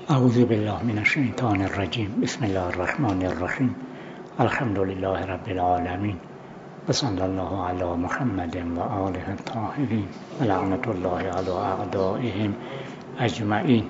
اعوذ بالله من الشیطان الرجیم. بسم الله الرحمن الرحیم. الحمد لله رب العالمین و صلی الله علی محمد و آله الطاهرین و لعنت الله علی اعدائهم اجمعین.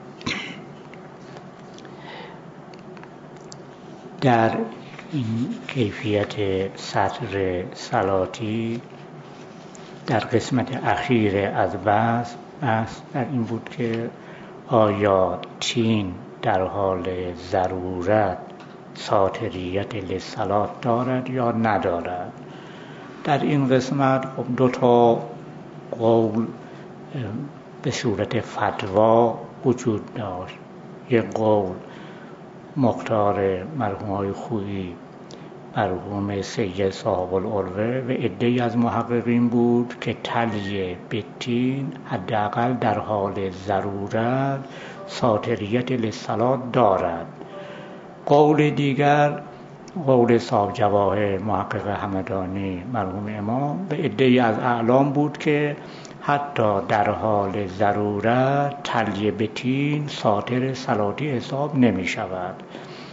در این کیفیت سطر صلاتی در قسمت اخیر از بحث در این بود که آیا تین در حال ضرورت ساطریت للصلاة دارد یا ندارد. در این قسمت دو تا قول به صورت فتوا وجود داشت. یک قول مختار مرحوم خویی، مرحوم سید صاحب العروه و عده‌ای از محققین بود که تلیه به تین حداقل در حال ضرورت ساطریت للصلاة دارد. قول دیگر قول صاحب جواهر محقق همدانی مرحوم امام و عده‌ای از اعلام بود که حتی در حال ضرورت تلیه به تین ساطر صلاتی حساب نمی شود.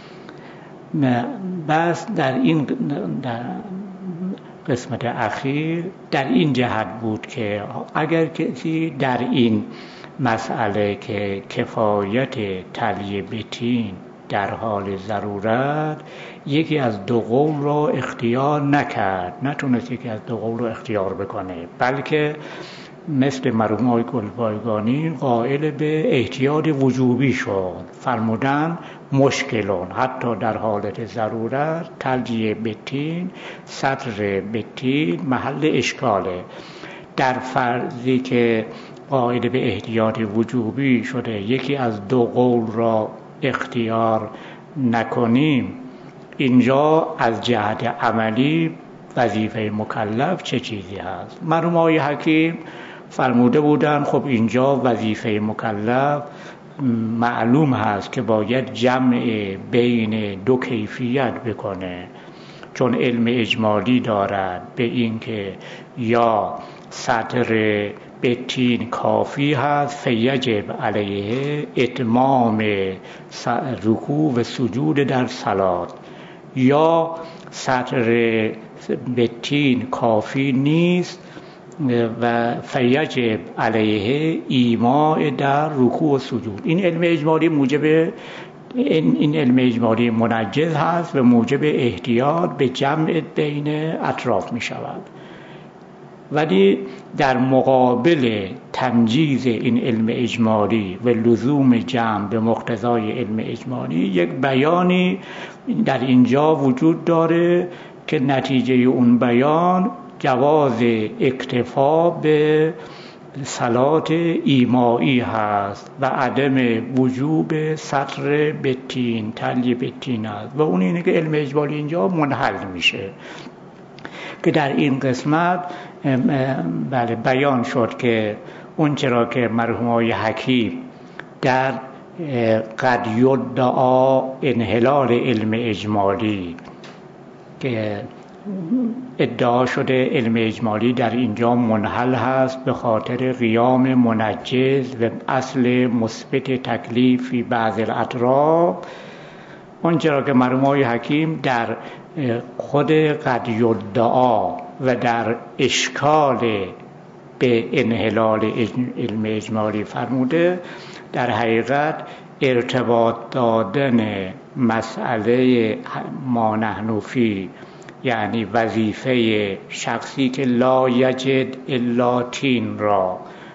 بس در این قسمت اخیر در این جهت بود که اگر کسی در این مسئله که کفایت تلیه به تین در حال ضرورت یکی از دو قول را اختیار نکرد، نتونست یکی از دو قول را اختیار بکنه، بلکه مثل مرحوم آقای گلبایگانی قائل به احتیاط وجوبی شد. فرمودن مشکلون حتی در حالت ضرورت تلیه به تین سطر به تین محل اشکاله. در فرضی که قائل به احتیاط وجوبی شده یکی از دو قول را اختیار نکنیم، اینجا از جهت عملی وظیفه مکلف چه چیزی هست؟ مرحوم آقای حکیم فرموده بودن خب اینجا وظیفه مکلف معلوم هست که باید جمع بین دو کیفیت بکنه، چون علم اجمالی دارد به این که یا سطر به تین کافی هست فیجب علیه اتمام رکوع و سجود در صلات، یا سطر به تین کافی نیست و فیجب علیه ایماء در رکوع و سجود. این علم اجمالی این علم اجمالی منجز هست و موجب احتیاط به جمع بین اطراف می شود. ولی در مقابل تمجیز این علم اجمالی و لزوم جمع به مقتضای علم اجمالی یک بیانی در اینجا وجود داره که نتیجه اون بیان جواز اکتفا به صلات ایمایی هست و عدم وجوب سطر به تین تلیه به تین هست و اون اینه که علم اجمالی اینجا منحل میشه که در این قسمت بله بیان شد که اون چرا که مرحوم آقای حکیم در قد یدعا انحلال علم اجمالی که ادعا شده علم اجمالی در اینجا منحل هست به خاطر قیام منجز و اصل مثبت تکلیف فی بعض الاطراف، اونچرا که مرحوم آقای حکیم در خود قد یدعا و در اشکال به انحلال علم اجمالی فرموده در حقیقت ارتباط دادن مسئله ما نحن فی، یعنی وظیفه شخصی که لا یجد الا تین را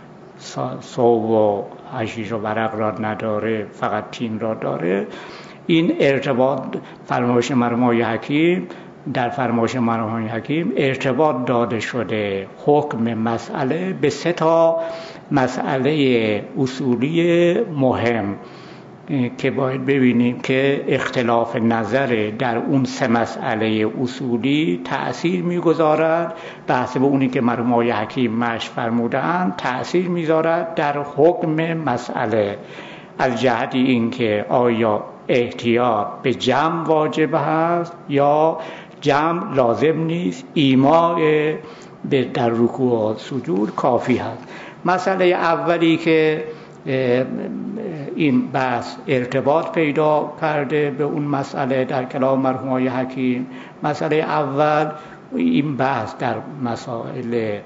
صوب و حشیش و ورق را نداره فقط تین را داره، این ارتباط فرمایش مرحوم آقای حکیم در فرمایش مرحوم آقای حکیم ارتباط داده شده حکم مسئله به سه تا مسئله اصولی مهم که باید ببینیم که اختلاف نظر در اون سه مسئله اصولی تأثیر میگذارد، بحث به اونی که مرحوم آقای حکیم مشت فرمودن تأثیر میذارد در حکم مسئله، از جهت این که آیا احتیاط به جمع واجب هست یا جمع لازم نیست، ایماء در رکوع و سجود کافی هست. مسئله اولی که این بحث ارتباط پیدا کرده به اون مسئله در کلام مرحوم آقای حکیم. مسئله اول این بحث در مسائل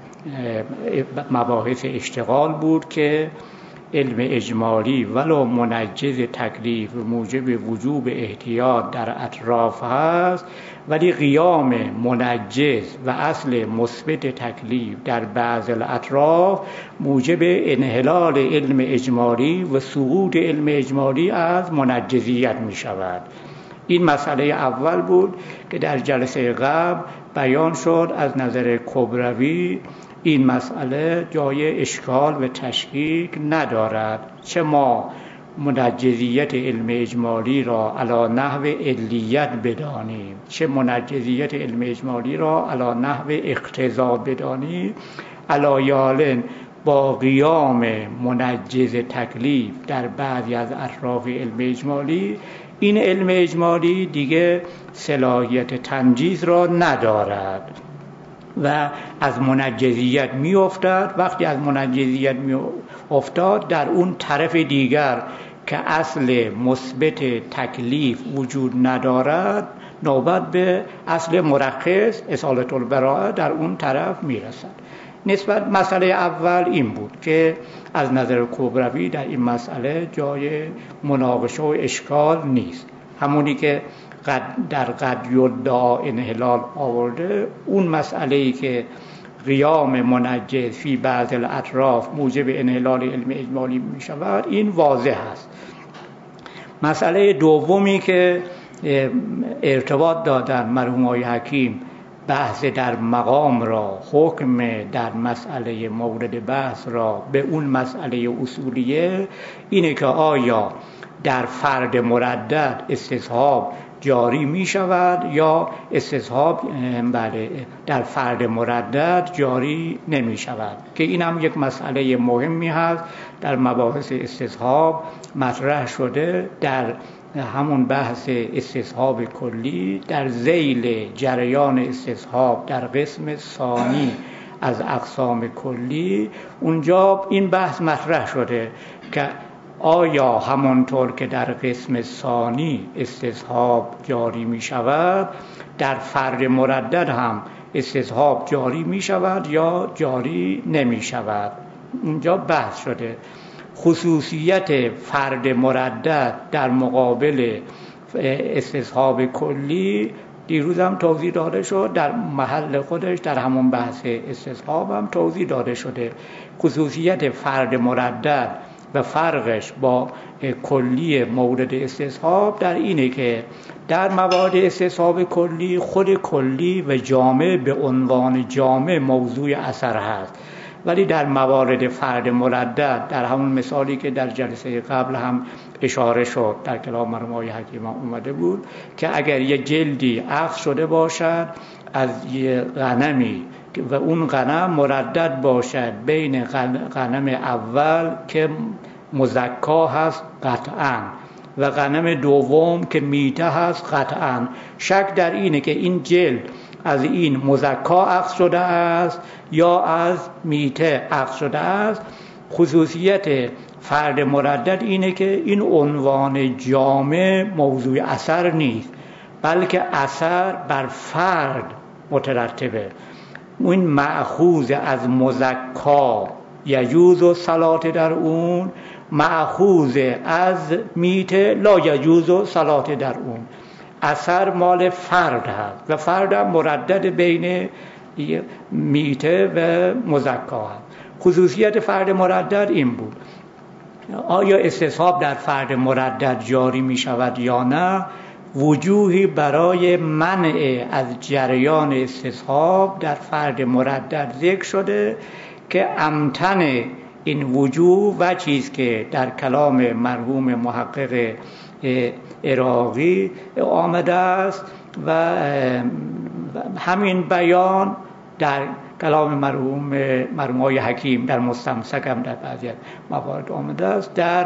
مباحث اشتغال بود که علم اجمالی ولو منجز تکلیف موجب وجوب احتیاط در اطراف هست، ولی قیام منجز و اصل مثبت تکلیف در بعض الاطراف موجب انحلال علم اجمالی و سقوط علم اجمالی از منجزیت می شود. این مسئله اول بود که در جلسه قبل بیان شد. از نظر کبروی این مسئله جای اشکال و تشکیک ندارد، چه ما منجزیت علم اجمالی را علی نحو علیت بدانیم، چه منجزیت علم اجمالی را علی نحو اقتضا بدانیم، علایالن با قیام منجز تکلیف در بعضی از اطراف علم اجمالی، این علم اجمالی دیگه صلاحیت تنجیز را ندارد و از منجزیت می افتد. وقتی از منجزیت می افتاد، در اون طرف دیگر که اصل مثبت تکلیف وجود ندارد، نوبت به اصل مرخص اصالت البراءه در اون طرف می رسد. نسبت مسئله اول این بود که از نظر کبروی در این مسئله جای مناقشه و اشکال نیست. همونی که در قد یدعا انحلال آورده، اون مسئله‌ای که قیام منجز فی بعض الاطراف موجب انحلال علم اجمالی می شود، این واضح است. مسئله دومی که ارتباط دادن مرحوم آقای حکیم بحث در مقام را، حکم در مسئله مورد بحث را به اون مسئله اصولیه، اینه که آیا در فرد مردد استصحاب جاری می شود یا استصحاب در فرد مردد جاری نمی شود، که این هم یک مسئله مهمی هست در مباحث استصحاب مطرح شده. در همون بحث استصحاب کلی در ذیل جریان استصحاب در قسم ثانی از اقسام کلی، اونجا این بحث مطرح شده که آیا همانطور که در قسم ثانی استصحاب جاری می شود، در فرد مردد هم استصحاب جاری می شود یا جاری نمی شود. اونجا بحث شده. خصوصیت فرد مردد در مقابل استصحاب کلی دیروز هم توضیح داده شد، در محل خودش در همون بحث استصحاب هم توضیح داده شده. خصوصیت فرد مردد و فرقش با کلی مورد استصحاب در اینه که در موارد استصحاب کلی خود کلی و جامع به عنوان جامع موضوع اثر هست، ولی در موارد فرد مردد در همون مثالی که در جلسه قبل هم اشاره شد در کلام مرحوم آقای حکیم اومده بود که اگر یه جلدی اخذ شده باشد از یه غنمی و اون غنم مردد باشد بین غنم اول که مزکا هست قطعاً و غنم دوم که میته هست قطعاً، شک در اینه که این جلد از این مزکا اخذ شده است یا از میته اخذ شده است. خصوصیت فرد مردد اینه که این عنوان جامع موضوع اثر نیست، بلکه اثر بر فرد مترتبه. این مأخوذ از مزکا یجوز و صلات در اون، مأخوذ از میته لا یجوز و صلات در اون. اثر مال فرد هست و فرد هم مردد بین میته و مزکا هست. خصوصیت فرد مردد این بود. آیا استصحاب در فرد مردد جاری می شود یا نه؟ وجوهی برای منع از جریان استصحاب در فرد مردد ذکر شده که امتن این وجوه و چیز که در کلام مرحوم محقق عراقی آمده است و همین بیان در کلام مرحوم آقای حکیم در مستمسک هم در بعضی موارد آمده است، در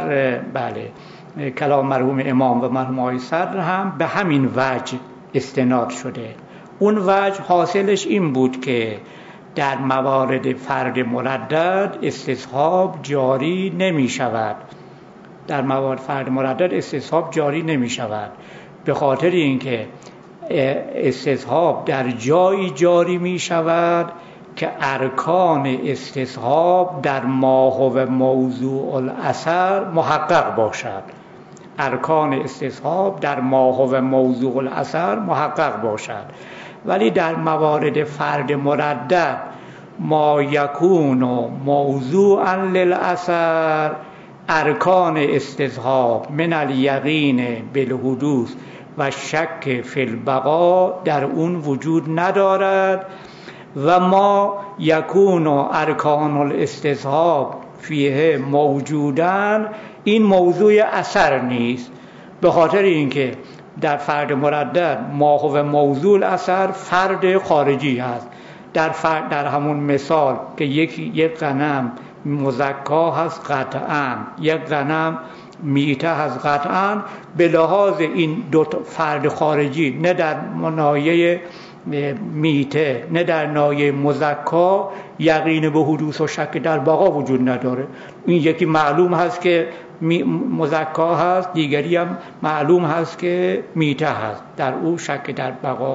کلام مرحوم امام و مرحوم آقای صدر هم به همین وجه استناد شده. اون وجه حاصلش این بود که در موارد فرد مردد استصحاب جاری نمی شود در موارد فرد مردد استصحاب جاری نمی شود، به خاطر اینکه استصحاب در جایی جاری می شود که ارکان استصحاب در ماهو موضوع الاثر محقق باشد. ارکان استصحاب در ماهو موضوع الاثر محقق باشد. ولی در موارد فرد مردد ما یکون موضوعا للاثر، ارکان استصحاب من الیقین بالحدوث و شک فی البقا در اون وجود ندارد و ما یکون ارکان الاستصحاب فیه موجودن، این موضوع اثر نیست، به خاطر اینکه در فرد مردد ماهو موضوع اثر فرد خارجی هست. در همون مثال که یک غنم مزکا هست قطعا، یک غنم میته هست قطعا، به لحاظ این دو فرد خارجی، نه در ناحیه میته نه در ناحیه مزکا یقین به حدوث و شک در بقا وجود نداره. این یکی معلوم هست که مزکا هست، دیگری هم معلوم هست که میته هست، در او شک در بقا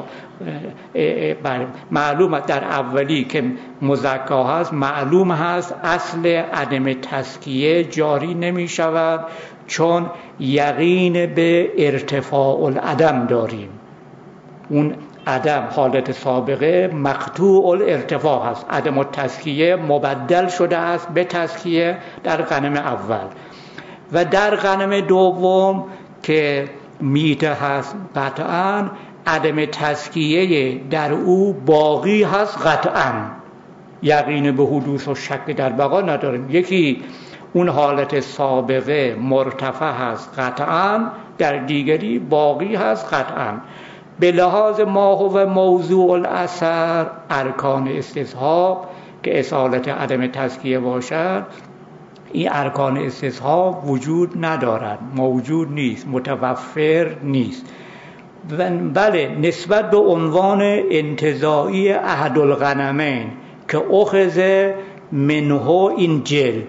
معلوم. در اولی که مزکا هست معلوم هست اصل عدم تزکیه جاری نمی شود، چون یقین به ارتفاع العدم داریم. اون عدم حالت سابقه مقطوع الارتفاع هست، عدم التزکیه مبدل شده است به تزکیه در غنم اول. و در غنم دوم که میته هست قطعا، عدم تزکیه در او باقی هست قطعا، یقین به حدوث و شک در بقا نداریم. یکی اون حالت سابقه مرتفع هست قطعا، در دیگری باقی هست قطعا. به لحاظ ماهو موضوع الاثر ارکان استصحاب که اصالت عدم تزکیه باشد، این ارکان استصحاب وجود ندارد، موجود نیست، متوفر نیست. بله، نسبت به عنوان انتزاعی احد الغنمین که اخذ منه این جل،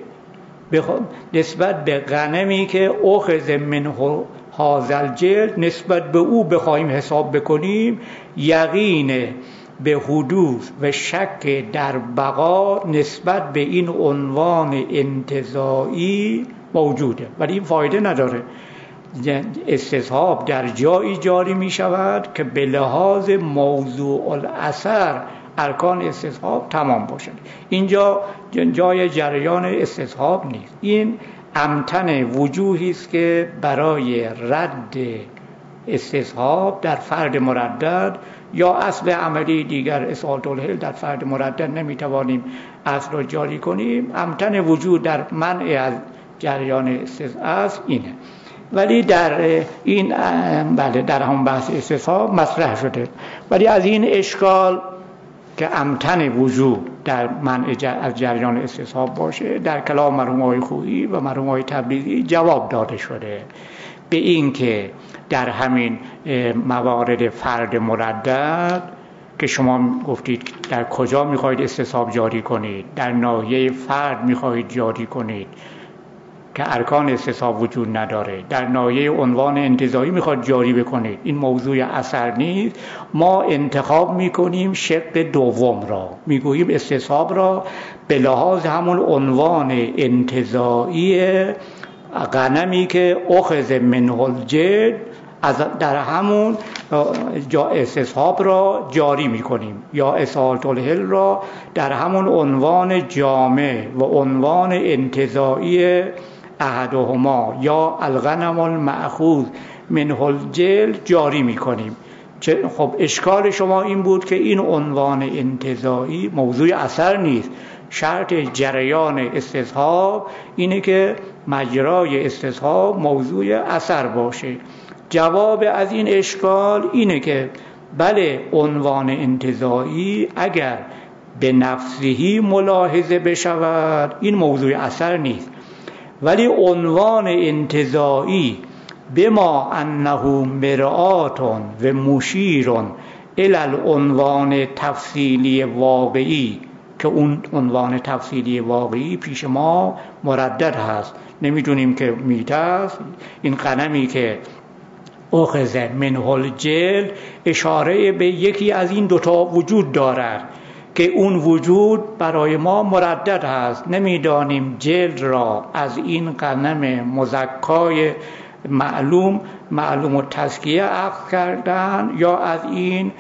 نسبت به غنمی که اخذ منه هازل جل، نسبت به او بخواهیم حساب بکنیم، یقین به حدوث و شک در بقا نسبت به این عنوان انتزاعی موجوده، ولی این فایده نداره. استصحاب در جایی جاری می شود که به لحاظ موضوع الاثر ارکان استصحاب تمام باشد. اینجا جای جریان استصحاب نیست. این امتن وجوهی است که برای رد استصحاب در فرد مردد یا اصل عملی دیگر اصالت الحل در فرد مردد نمیتوانیم اصل را جاری کنیم. امتن وجود در منع از جریان استصحاب اینه. ولی در این در هم بحث استصحاب مطرح شده. ولی از این اشکال که امتن وجود در منع از جریان استصحاب باشه در کلام مرحوم‌های خویی و مرحوم‌های تبریزی جواب داده شده، به این که در همین موارد فرد مردد که شما گفتید در کجا میخواهید استصحاب جاری کنید، در ناحیه فرد میخواهید جاری کنید که ارکان استصحاب وجود نداره، در ناحیه عنوان انتزاعی میخواهید جاری بکنید، این موضوع اثر نیست. ما انتخاب میکنیم شق دوم را، میگوییم استصحاب را به لحاظ همون عنوان انتزاعی غنمی که اخذ منه الجد، در همون استصحاب را جاری میکنیم، یا اصالت الحل را در همون عنوان جامع و عنوان انتزاعی احدهما یا الغنم المأخوذ منه الجل جاری میکنیم. خب اشکال شما این بود که این عنوان انتزاعی موضوع اثر نیست. شرط جریان استصحاب اینه که مجرای استصحاب موضوع اثر باشه. جواب از این اشکال اینه که بله، عنوان انتزاعی اگر به نفسهی ملاحظه بشود این موضوع اثر نیست، ولی عنوان انتزاعی بما انه مرآت و مشیر الی العنوان تفصیلی واقعی که اون عنوان تفصیلی واقعی پیش ما مردد هست. نمیدونیم که میته است. این غنمی که اخذ منه الجلد اشاره به یکی از این دوتا وجود دارد که اون وجود برای ما مردد هست. نمیدانیم جلد را از این غنم مزکای معلوم و تزکیه اخذ کردن یا از این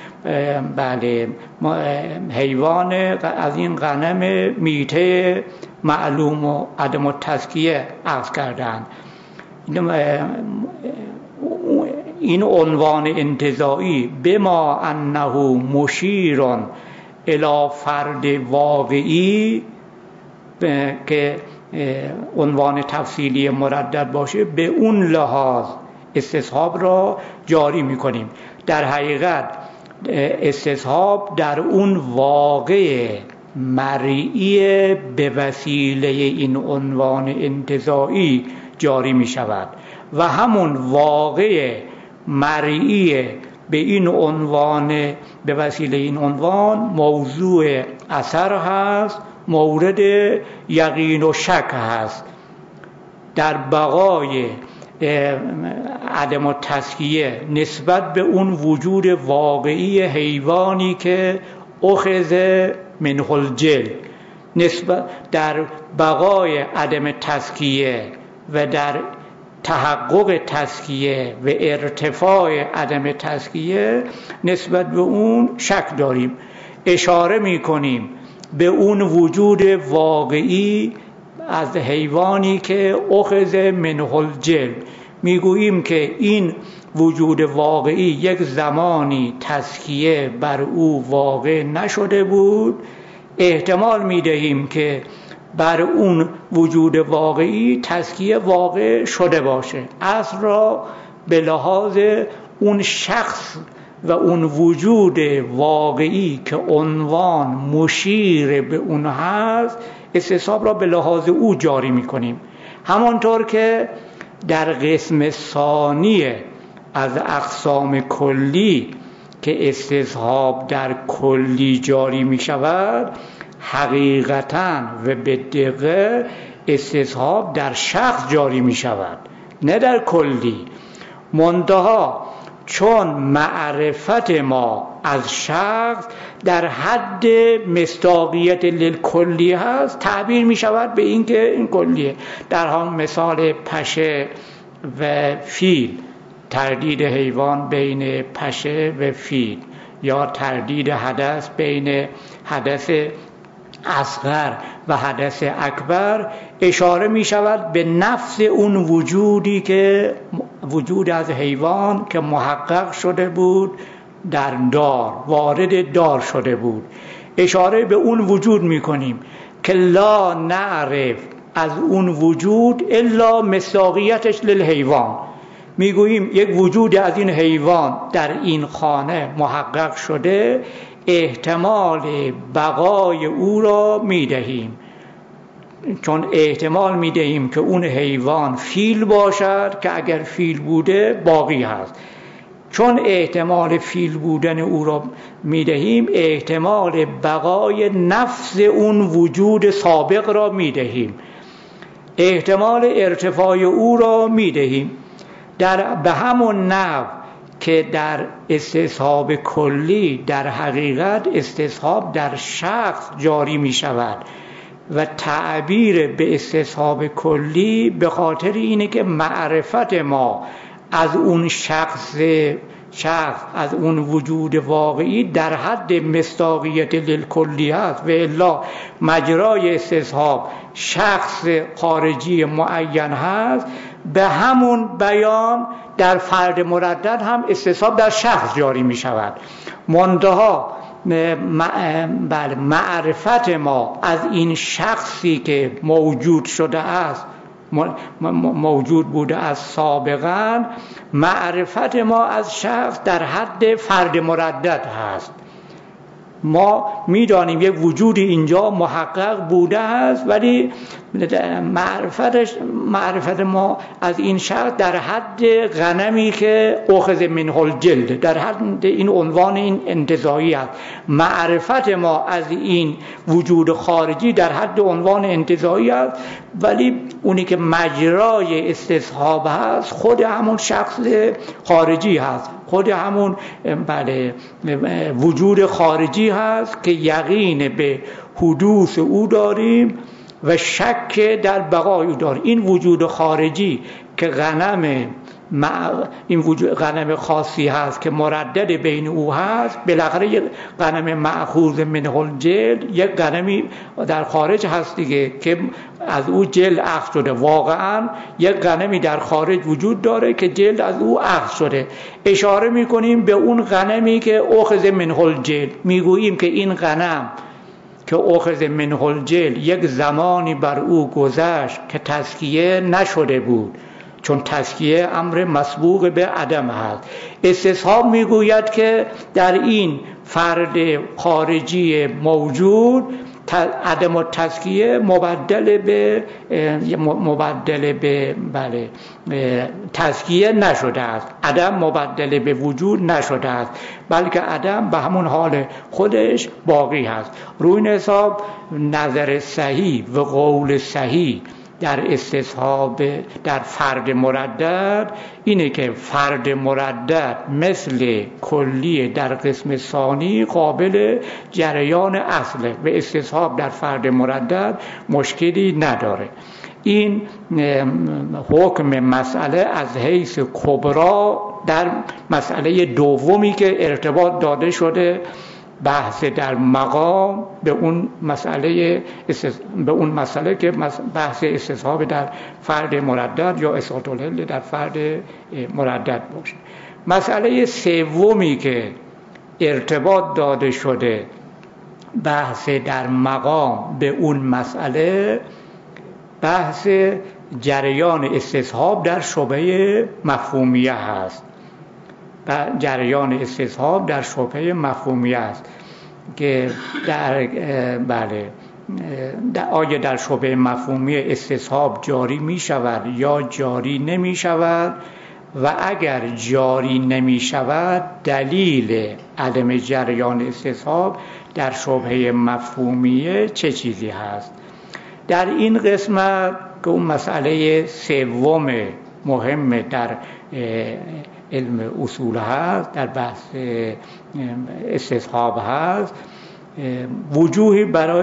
حیوان، از این غنم میته معلوم و عدم و تزکیه اخذ کردن. این عنوان انتزاعی بما انه مشیر الی فرد واقعی که عنوان تفصیلی مردد باشه، به اون لحاظ استصحاب را جاری میکنیم. در حقیقت استصحاب در اون واقع مرئی به وسیله این عنوان انتزاعی جاری می شود و همون واقع مرئی به این عنوان، به وسیله این عنوان موضوع اثر هست، مورد یقین و شک هست. در بقای عدم و تزکیه نسبت به اون وجود واقعی حیوانی که اخذ منه الجلد، نسبت در بقای عدم تزکیه و در تحقق تزکیه و ارتفاع عدم تزکیه نسبت به اون شک داریم. اشاره می کنیم به اون وجود واقعی از حیوانی که اخذ منه الجلد. میگوییم که این وجود واقعی یک زمانی تزکیه بر او واقع نشده بود. احتمال میدهیم که بر اون وجود واقعی تزکیه واقع شده باشه. اصل را به لحاظ اون شخص و اون وجود واقعی که عنوان مشیر به اون هست، استصحاب را به لحاظ او جاری میکنیم. همانطور که در قسم ثانی از اقسام کلی که استصحاب در کلی جاری می شود، حقیقتاً و به دقیقه استصحاب در شخص جاری می شود، نه در کلی. منتها چون معرفت ما از شخص در حد مصداقیت للکلی هست، تعبیر می شود به این که این کلیه. در هم مثال پشه و فیل، تردید حیوان بین پشه و فیل، یا تردید حدث بین حدث اصغر و حدث اکبر، اشاره می شود به نفس اون وجودی که وجود از حیوان که محقق شده بود در دار، وارد دار شده بود. اشاره به اون وجود می کنیم که لا نعرف از اون وجود الا مصداقیتش للحیوان. میگوییم یک وجود از این حیوان در این خانه محقق شده، احتمال بقای او را میدهیم، چون احتمال میدهیم که اون حیوان فیل باشد که اگر فیل بوده باقی هست. چون احتمال فیل بودن او را میدهیم، احتمال بقای نفس اون وجود سابق را میدهیم، احتمال ارتفاع او را میدهیم. به همون نحو که در استصحاب کلی در حقیقت استصحاب در شخص جاری می شود و تعبیر به استصحاب کلی به خاطر اینه که معرفت ما از اون شخص از اون وجود واقعی در حد مصداقیت للکلی هست و الا مجرای استصحاب شخص خارجی معین هست. به همون بیان در فرد مردد هم استصحاب در شخص جاری می شود. منتها معرفت ما از این شخصی که موجود شده است، موجود بوده از سابقا، معرفت ما از شخص در حد فرد مردد هست. ما میدانیم یک وجود اینجا محقق بوده است، ولی معرفت ما از این شخص در حد غنمی که اخذ منه الجلد، در حد این عنوان این انتزاعی است. معرفت ما از این وجود خارجی در حد عنوان انتزاعی است، ولی اونی که مجرای استصحاب هست خود همون شخص خارجی هست، خود همون وجود خارجی هست که یقین به حدوث او داریم و شک در بقای او داریم. این وجود خارجی که این وجود غنم خاصی هست که مردد بین او هست، بالاخره یک غنم مأخوذ منه الجلد، یک غنمی در خارج هست دیگه که از او جلد اخذ شده. واقعا یک غنمی در خارج وجود داره که جلد از او اخذ شده. اشاره میکنیم به اون غنمی که اخذ منه الجلد، میگوییم که این غنم که اخذ منه الجلد یک زمانی بر او گذشت که تزکیه نشده بود، چون تزکیه امر مسبوق به عدم هست. استصحاب میگوید که در این فرد خارجی موجود عدم التزکیه مبدل به تزکیه نشده است، عدم مبدل به وجود نشده است، بلکه عدم به همون حال خودش باقی هست. روی این حساب نظر صحیح و قول صحیح در استصحاب در فرد مردد اینه که فرد مردد مثل کلی در قسم ثانی قابل جریان اصله و استصحاب در فرد مردد مشکلی نداره. این حکم مسئله از حیث کبرا در مسئله دومی که ارتباط داده شده، بحث در مقام به اون مسئله که بحث استصحاب در فرد مردد یا اثبات العله در فرد مردد باشه. مسئله سومی که ارتباط داده شده بحث در مقام به اون مسئله، بحث جریان استصحاب در شبهه مفهومیه هست. جریان استصحاب در شبهه مفهومیه است که آیا در شبهه مفهومیه استصحاب جاری می شود یا جاری نمی شود، و اگر جاری نمی شود دلیل عدم جریان استصحاب در شبهه مفهومیه چه چیزی هست. در این قسمت که اون مسئله سوم مهم در علم اصول هست، در بحث استصحاب هست، وجوهی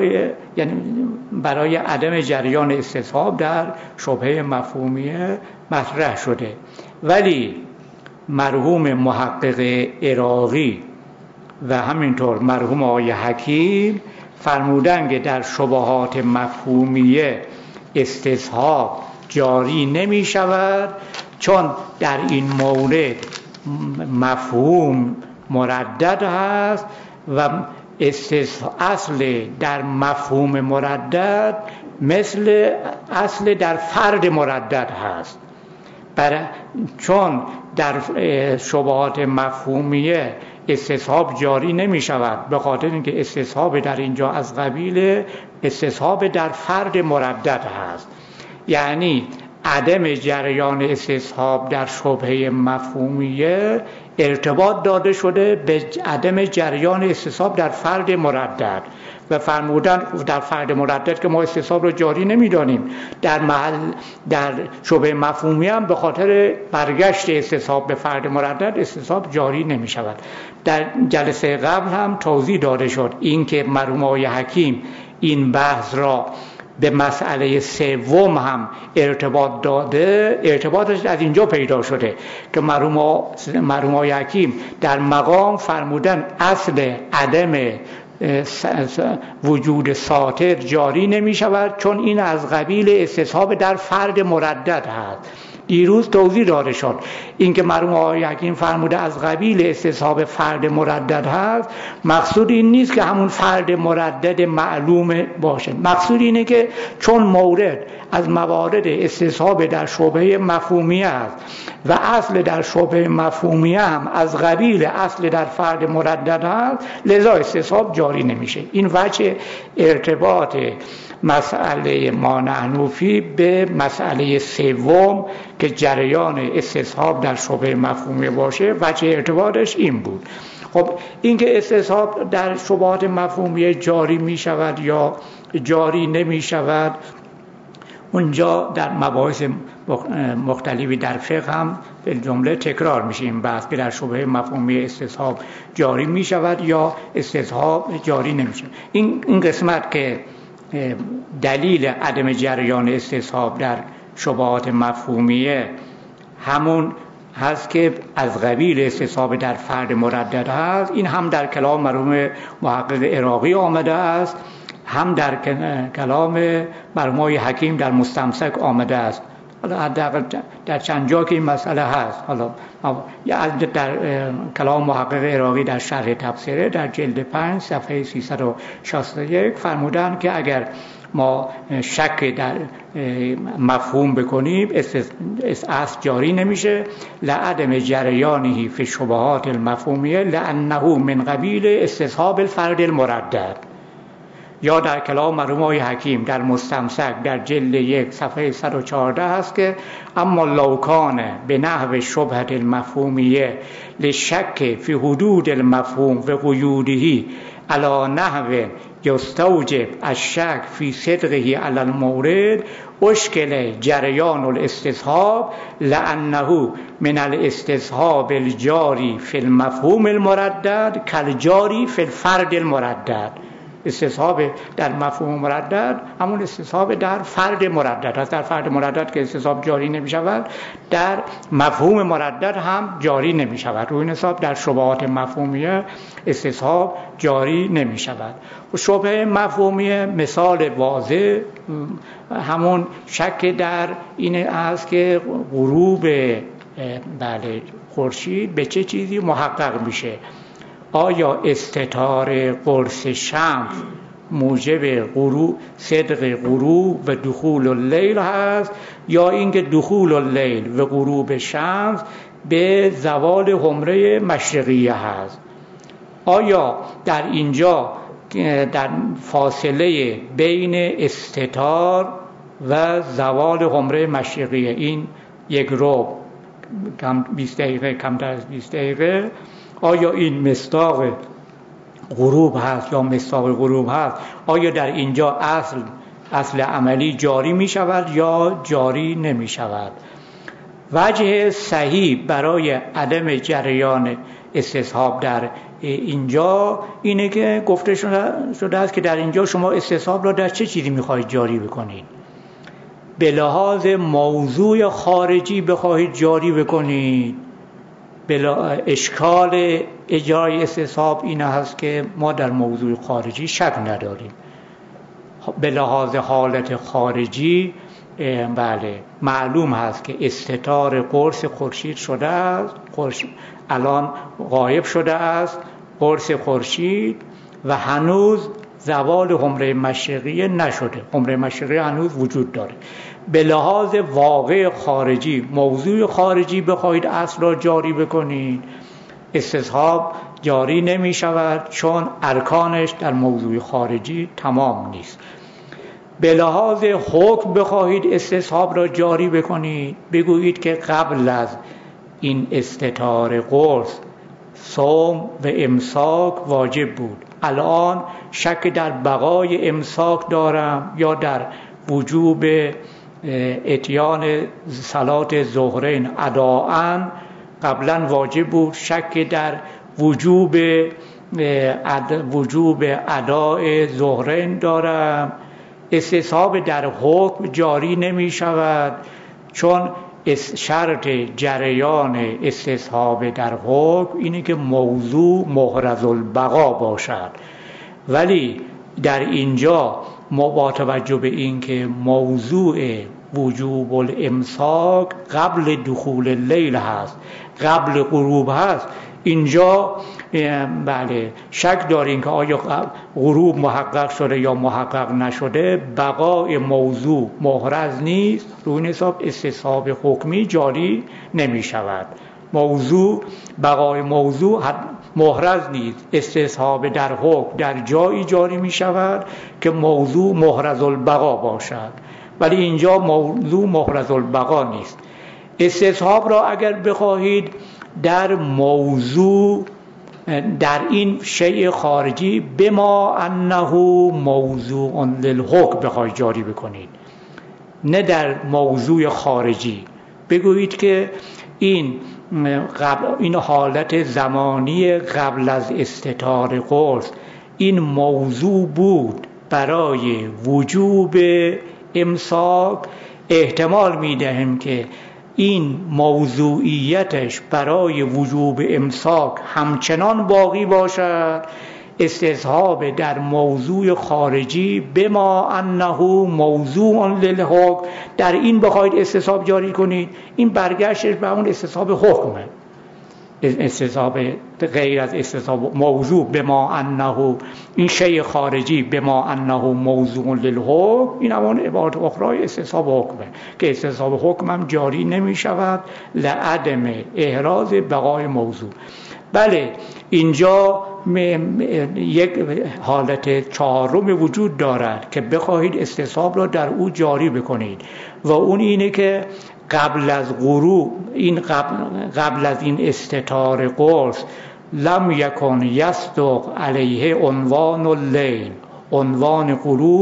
برای عدم جریان استصحاب در شبهه مفهومیه مطرح شده، ولی مرحوم محقق عراقی و همینطور مرحوم آقای حکیم فرمودن که در شبهات مفهومیه استصحاب جاری نمی شود، چون در این مورد مفهوم مردد هست و اصل در مفهوم مردد مثل اصل در فرد مردد هست. چون در شبهات مفهومیه استصحاب جاری نمی شود، به خاطر اینکه استصحاب در اینجا از قبیل استصحاب در فرد مردد هست، یعنی عدم جریان استصحاب در شبهه مفهومیه ارتباط داده شده به عدم جریان استصحاب در فرد مردد و فرمودن در فرد مردد که ما استصحاب رو جاری نمی‌دانیم، در شبهه مفهومی هم به خاطر برگشت استصحاب به فرد مردد استصحاب جاری نمی شود. در جلسه قبل هم توضیح داده شد اینکه مرحوم آقای حکیم این بحث را به مسئله سوم هم ارتباط داده، ارتباطش از اینجا پیدا شده که مرحوم آقای حکیم در مقام فرمودن اصل عدم وجود ساطر جاری نمی شود، چون این از قبیل استصحاب در فرد مردد هست. دیروز توضیح داده شد اینکه مرحوم آقای حکیم فرموده از قبیل استصحاب فرد مردد هست، مقصود این نیست که همون فرد مردد معلوم باشه، مقصود اینه که چون مورد از موارد استصحاب در شبهه مفهومی است و اصل در شبه مفهومی هم از قبیل اصل در فرد مردد هست، لذا استصحاب جاری نمیشه. این وجه ارتباط مسئله مانعنوفی به مسئله سوم که جریان استصحاب در شبه مفهومی باشه، وجه ارتباطش این بود. خب اینکه استصحاب در شبهات مفهومی جاری می شود یا جاری نمی شود، اونجا در مباحث مختلفی در فقه هم به جمله تکرار میشه این بحث که در شبهه مفهومی استصحاب جاری می شود یا استصحاب جاری نمی شود. این قسمت که دلیل عدم جریان استصحاب در شبهات مفهومیه همون هست که از قبیل استصحاب در فرد مردد هست، این هم در کلام مرحوم محقق عراقی آمده است، هم در کلام مرحوم حکیم در مستمسک آمده است. حالا حداقل در چند جا که این مسئله هست. حالا در کلام محقق عراقی در شرح تفسیره در جلد 5 صفحه 361 فرمودن که اگر ما شک در مفهوم بکنیم اصل جاری نمیشه، لعدم جریانه فی شبهات المفهومیه لانه من قبیل استصحاب الفرد المردد. یا در کلام مرحوم حکیم در مستمسک در جلد 1 صفحه 114 هست که اما لو کان به نحو شبهه المفهومیه لشک فی حدود المفهوم و قیوده علی نحو یستوجب الشک فی صدقه علی المورد اشکل جریان الاستصحاب لانه من الاستصحاب الجاری فی المفهوم المردد کالجاری فی الفرد المردد. استصحاب در مفهوم مردد همون استصحاب در فرد مردد هست. در فرد مردد که استصحاب جاری نمی شود، در مفهوم مردد هم جاری نمی شود. روی این حساب در شبهات مفهومیه استصحاب جاری نمی شود. و شبهه مفهومیه مثال واضح همون شک در این است که غروب خورشید به چه چیزی محقق میشه. آیا استتار قرص شمس موجب صدق غروب و دخول اللیل هست، یا اینکه دخول اللیل و غروب شمس به زوال حمره مشرقیه هست؟ آیا در اینجا در فاصله بین استتار و زوال حمره مشرقیه، این 1 ربع 20 دقیقه کمتر از 20 دقیقه، آیا این مصداق غروب هست یا مصداق غروب هست؟ آیا در اینجا اصل عملی جاری می شود یا جاری نمی شود؟ وجه صحیح برای عدم جریان استصحاب در اینجا اینه که گفته شده است که در اینجا شما استصحاب را در چه چیزی میخواهید جاری بکنید؟ به لحاظ موضوع خارجی بخواهید جاری بکنید، اشکال اجرای استصحاب این هست که ما در موضوع خارجی شک نداریم. به لحاظ حالت خارجی معلوم هست که استتار قرص خورشید شده است، الان غایب شده است قرص خورشید و هنوز زوال حمره مشرقی نشده، حمره مشرقی هنوز وجود داره. به لحاظ واقع خارجی، موضوع خارجی بخواهید اصل را جاری بکنید، استصحاب جاری نمی شود، چون ارکانش در موضوع خارجی تمام نیست. به لحاظ حکم بخواهید استصحاب را جاری بکنید، بگویید که قبل از این استتار قرص صوم و امساک واجب بود، الان شک در بقای امساک دارم یا در وجوب اتیان صلات ظهرین اداءً قبلا واجب بود، شک در وجوب اداء ظهرین دارم. استصحاب در حکم جاری نمی شود، چون شرط جریان استصحاب در حکم اینه که موضوع محرز البقا باشد. ولی در اینجا ما با توجه به این که موضوع وجوب الامساک قبل دخول اللیل هست، قبل غروب هست، اینجا بله شک داریم که آیا غروب محقق شده یا محقق نشده، بقای موضوع محرز نیست، روی این حساب استصحاب حکمی جاری نمی شود. بقای موضوع محرز نیست، استصحاب در حکم در جایی جاری می شود که موضوع محرز البقا باشد، ولی اینجا موضوع محرز البقا نیست. استصحاب را اگر بخواهید در موضوع، در این شیء خارجی بما انه موضوع للحکم بخواهید جاری بکنید، نه در موضوع خارجی بگویید که این حالت زمانی قبل از استتار قرص این موضوع بود برای وجوب امساک، احتمال میدهیم که این موضوعیتش برای وجوب امساک همچنان باقی باشد. استصحاب در موضوع خارجی بما انه موضوع للحکم، در این بخواید استصحاب جاری کنید، این برگشتش به اون استصحاب حکمه. استصحاب غیر از استصحاب موضوع بما انه، این شیء خارجی بما انه موضوع للحکم، این همون عبارت اخرى استصحاب حکمه که استصحاب حکم هم جاری نمی شود لعدم احراز بقای موضوع. بله اینجا یک حالت چهارم وجود دارد که بخواهید استصحاب را در او جاری بکنید و اون اینه که قبل از غروب، این قبل از این استتار قرص لم یکن یصدق علیه عنوان اللیل، عنوان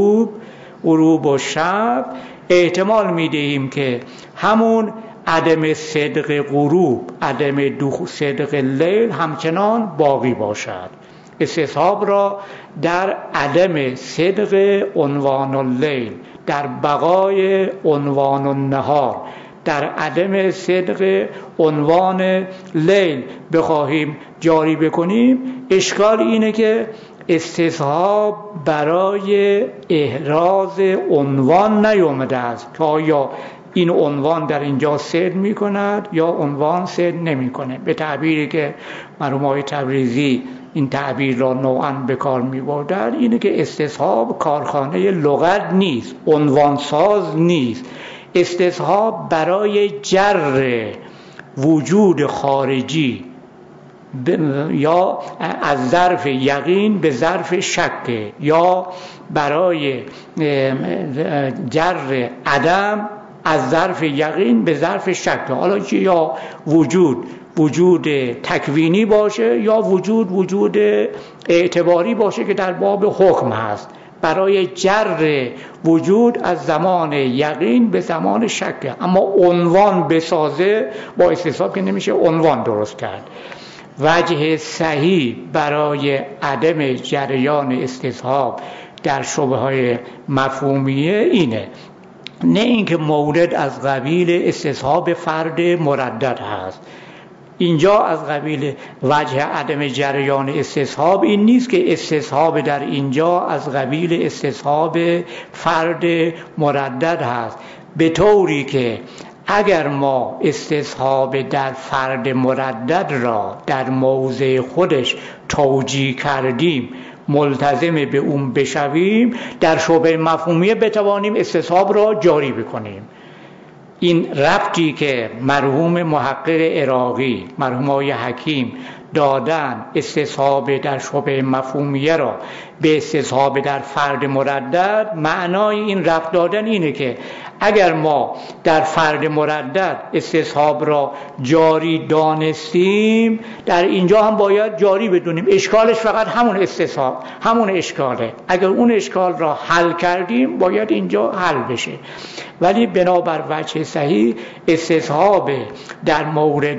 غروب و شب، احتمال میدهیم که همون عدم صدق غروب، عدم صدق لیل همچنان باقی باشد. استصحاب را در عدم صدق عنوان اللیل، در بقای عنوان النهار، در عدم صدق عنوان لیل بخواهیم جاری بکنیم، اشکال اینه که استصحاب برای احراز عنوان نیامده است که آیا این عنوان در اینجا صدق می کند یا عنوان صدق نمی کنه. به تعبیری که مرحوم آقای تبریزی این تعبیر را نوعاً به کار می بردند، اینه که استصحاب کارخانه لغت نیست، عنوان ساز نیست. استصحاب برای جر وجود خارجی یا از ظرف یقین به ظرف شک، یا برای جر عدم از ظرف یقین به ظرف شک، حالا چه یا وجود تکوینی باشه یا وجود اعتباری باشه که در باب حکم هست، برای جر وجود از زمان یقین به زمان شک. اما عنوان بسازه با استصحاب که نمیشه عنوان درست کرد. وجه صحیح برای عدم جریان استصحاب در شبهه مفهومیه اینه، نه اینکه مورد از قبیل استصحاب فرد مردد هست. اینجا از قبیل وجه عدم جریان استصحاب این نیست که استصحاب در اینجا از قبیل استصحاب فرد مردد هست، به طوری که اگر ما استصحاب در فرد مردد را در موضع خودش توجیه کردیم، ملتزم به اون بشویم، در شبهه مفهومیه بتوانیم استصحاب را جاری بکنیم. این ربطی که مرحوم محقق عراقی، مرحوم آقای حکیم دادن استصحاب در شبهه مفهومیه را به استصحاب در فرد مردد، معنای این ربط دادن اینه که اگر ما در فرد مردد استصحاب را جاری دانستیم، در اینجا هم باید جاری بدونیم. اشکالش فقط همون استصحاب، همون اشکاله. اگر اون اشکال را حل کردیم باید اینجا حل بشه. ولی بنابر وجه صحیح استصحاب در مورد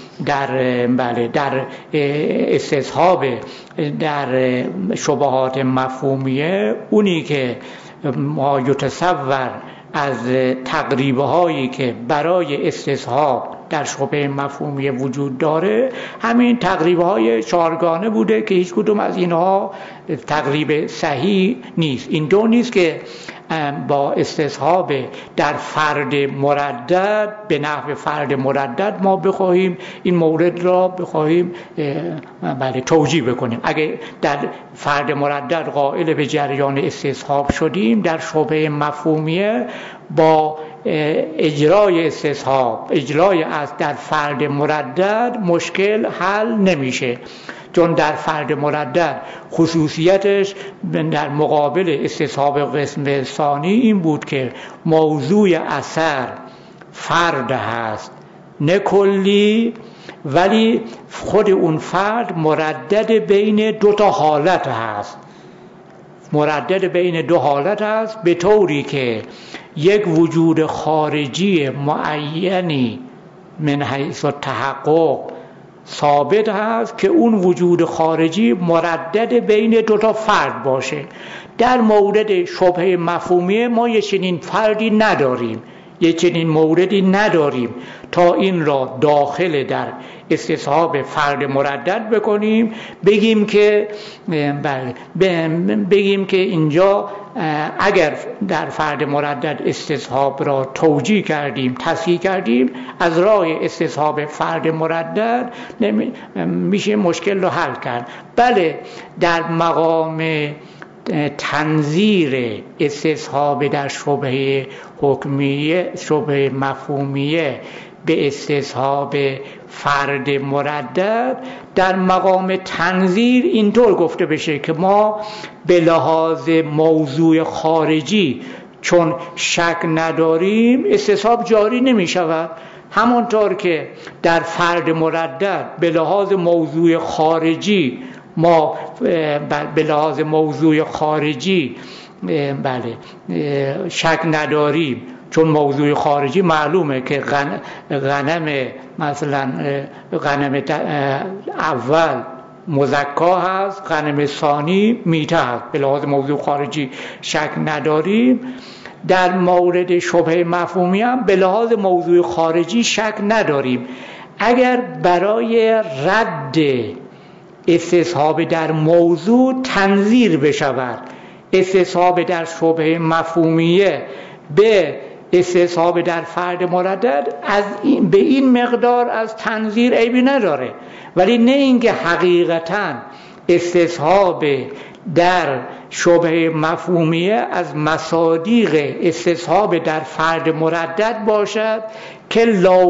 در استصحاب در شبهات مفهومیه، اونی که ما یتصور از تقریبه هایی که برای استصحاب در شبهه مفهومی وجود داره همین تقریب‌های چهارگانه بوده که هیچ کدوم از اینها تقریب صحیح نیست. این دو نیست که با استصحاب در فرد مردد به نحو فرد مردد ما بخواهیم این مورد را بخواهیم توجیه بکنیم. اگه در فرد مردد قائل به جریان استصحاب شدیم، در شبهه مفهومیه با اجرای استصحاب، اجرای از در فرد مردد مشکل حل نمیشه، چون در فرد مردد خصوصیتش در مقابل استصحاب قسم ثانی این بود که موضوع اثر فرد هست نه کلی، ولی خود اون فرد مردد بین دو تا حالت هست، مردد بین دو حالت هست، به طوری که یک وجود خارجی معینی من حیث التحقق ثابت هست که اون وجود خارجی مردد بین دو تا فرد باشه. در مورد شبهه مفهومی ما یه چنین فردی نداریم، یه چنین موردی نداریم تا این را داخل در استصحاب فرد مردد بکنیم، بگیم که اینجا اگر در فرد مردد استصحاب را توجیه کردیم، تصحیح کردیم، از راه استصحاب فرد مردد میشه مشکل رو حل کرد. بله، در مقام تنظیر استصحاب در شبهه حکمیه، شبهه مفهومیه به استصحاب فرد مردد، در مقام تنظیر اینطور گفته بشه که ما به لحاظ موضوع خارجی چون شک نداریم استصحاب جاری نمی شود، همانطور که در فرد مردد به لحاظ موضوع خارجی ما به لحاظ موضوع خارجی شک نداریم، چون موضوع خارجی معلومه که غنم مثلا غنم اول مزکا هست، غنم ثانی میته هست، به لحاظ موضوع خارجی شک نداریم. در مورد شبهه مفهومی هم به لحاظ موضوع خارجی شک نداریم. اگر برای رد استصحاب در موضوع تنظیر بشود، استصحاب در شبهه مفهومیه به استصحاب در فرد مردد، به این مقدار از تنظیر عیبی نداره، ولی نه اینکه حقیقتا استصحاب در شبهه مفهومیه از مصادیق استصحاب در فرد مردد باشد که لو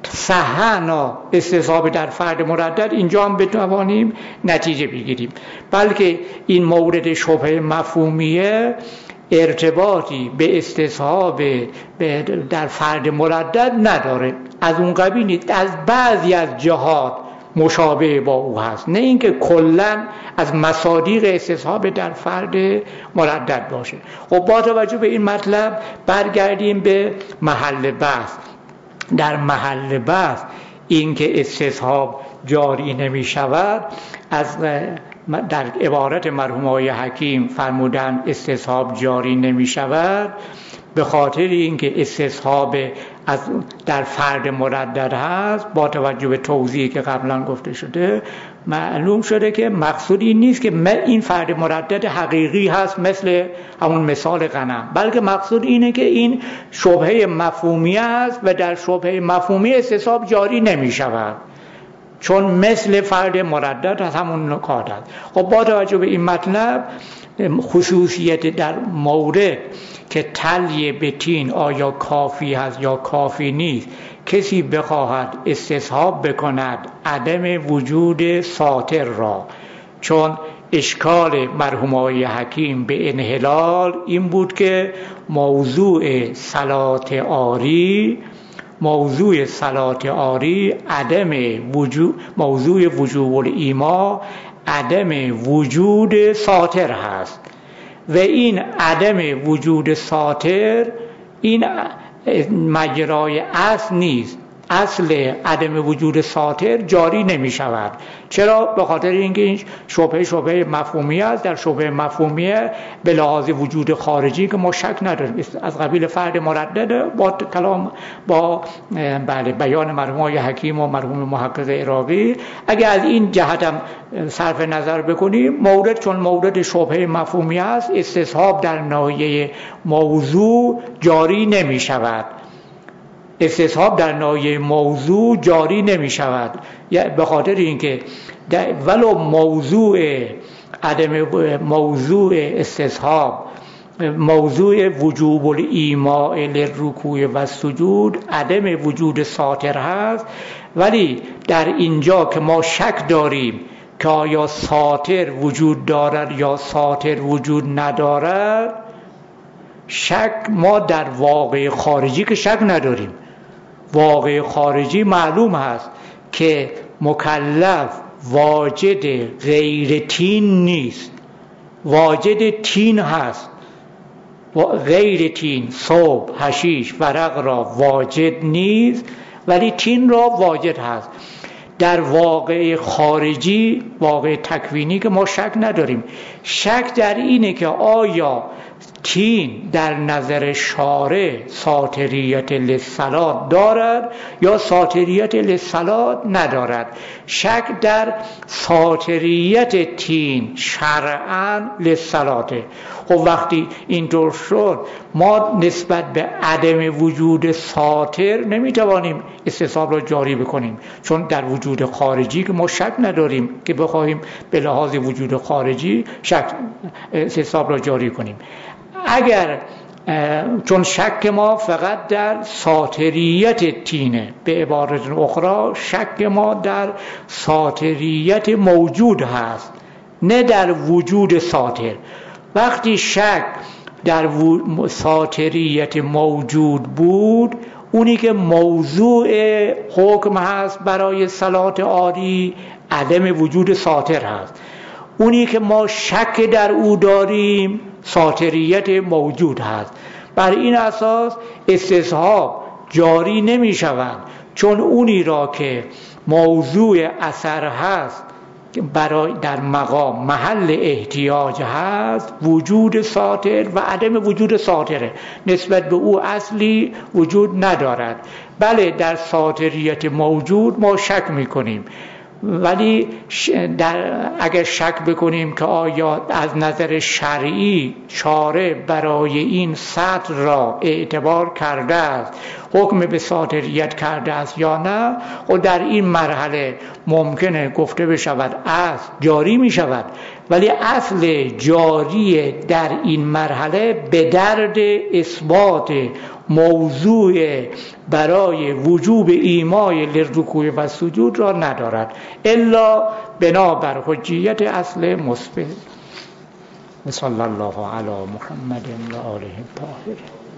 صحنا استصحاب در فرد مردد اینجا هم بتوانیم نتیجه بگیریم، بلکه این مورد شبهه مفهومیه ارتباطی به استصحاب در فرد مردد نداره، از اون قبیل نیست، از بعضی از جهات مشابه با او هست، نه اینکه کلا از مصادیق استصحاب در فرد مردد باشه. خب با توجه به این مطلب برگردیم به محل بحث. در محل بحث این که استصحاب جاری نمی شود، از در عبارت مرحوم آقای حکیم فرمودن استصحاب جاری نمی شود به خاطر اینکه استصحاب از در فرد مردد هست. با توجه به توضیحی که قبلا گفته شده معلوم شده که مقصود این نیست که این فرد مردد حقیقی هست مثل همون مثال غنم، بلکه مقصود اینه که این شبهه مفهومی است و در شبهه مفهومی استصحاب جاری نمی شود، چون مثل فرد مردد از همون نکات هست. خب با توجه به این مطلب خصوصیت در مورد که تلی بتین آیا کافی هست یا کافی نیست، کسی بخواهد استصحاب بکند عدم وجود ساتر را، چون اشکال مرحوم آقای حکیم به انحلال این بود که موضوع صلات عاری عدم وجود، موضوع وجوب الایما عدم وجود ساتر هست و این عدم وجود ساتر این مجرای اصل نیست. اصل عدم وجود ساتر جاری نمی شود. چرا؟ به خاطر اینکه این شبهه مفهومی است. در شبهه مفهومیه به لحاظ وجود خارجی که ما شک نداریم، از قبیل فرد مردد با کلام با بیان مرحوم حکیم و مرحوم محقق عراقی. اگه از این جهت هم صرف نظر بکنیم، مورد چون مورد شبهه مفهومی است، استصحاب در ناحیه موضوع جاری نمی شود. استصحاب در ناحیه موضوع جاری نمی شود، به خاطر اینکه ولو موضوع استصحاب، موضوع وجوب الایماء للرکوع و سجود عدم وجود ساتر هست، ولی در اینجا که ما شک داریم که آیا ساتر وجود دارد یا ساتر وجود ندارد، شک ما در واقع خارجی که شک نداریم. واقع خارجی معلوم هست که مکلف واجد غیر تین نیست، واجد تین هست. غیر تین صوب، حشیش، ورق را واجد نیست، ولی تین را واجد هست. در واقع خارجی، واقع تکوینی که ما شک نداریم، شک در اینه که آیا تین در نظر شارع ساتریت للصلاة دارد یا ساتریت للصلاة ندارد. شک در ساتریت تین شرعاً للصلاة. خب وقتی اینطور شد، ما نسبت به عدم وجود ساتر نمیتوانیم استصحاب را جاری بکنیم، چون در وجود خارجی که ما شک نداریم که بخواهیم به لحاظ وجود خارجی استصحاب را جاری کنیم. اگر چون شک ما فقط در ساتریت تینه، به عبارت اخرى شک ما در ساتریت موجود هست، نه در وجود ساتر. وقتی شک در ساتریت موجود بود، اونی که موضوع حکم هست برای صلاة عادی عدم وجود ساتر هست. اونی که ما شک در او داریم ساتریت موجود هست. بر این اساس استصحاب جاری نمی شود، چون اونی را که موضوع اثر هست برای در مقام محل احتیاج هست وجود ساتر و عدم وجود ساتره، نسبت به او اصلی وجود ندارد. بله در ساتریت موجود ما شک میکنیم، ولی اگر شک بکنیم که آیا از نظر شرعی شارع برای این سطر را اعتبار کرده است، حکم به ساتریت کرده است یا نه، و در این مرحله ممکنه گفته بشود اصل جاری می شود، ولی اصل جاری در این مرحله به درد اثبات موضوع برای وجوب ایمای للرکوع و سجود را ندارد، الا بنابر حجیت اصل مثبت. صلی الله علی محمد و آله الطاهرین.